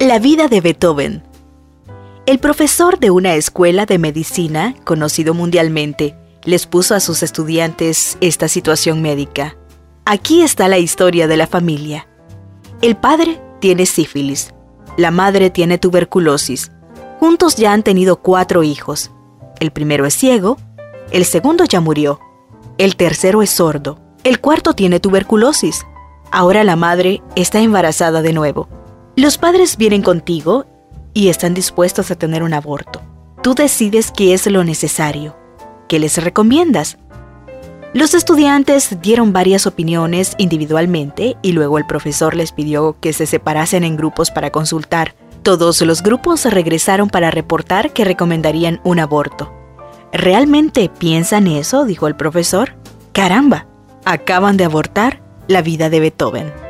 La vida de Beethoven. El profesor de una escuela de medicina, conocido mundialmente, les puso a sus estudiantes esta situación médica. Aquí está la historia de la familia. El padre tiene sífilis. La madre tiene tuberculosis. Juntos ya han tenido 4 hijos. El primero es ciego. El segundo ya murió. El tercero es sordo. El cuarto tiene tuberculosis. Ahora la madre está embarazada de nuevo. Los padres vienen contigo y están dispuestos a tener un aborto. Tú decides qué es lo necesario. ¿Qué les recomiendas? Los estudiantes dieron varias opiniones individualmente y luego el profesor les pidió que se separasen en grupos para consultar. Todos los grupos regresaron para reportar que recomendarían un aborto. ¿Realmente piensan eso?, dijo el profesor. ¡Caramba! Acaban de abortar la vida de Beethoven.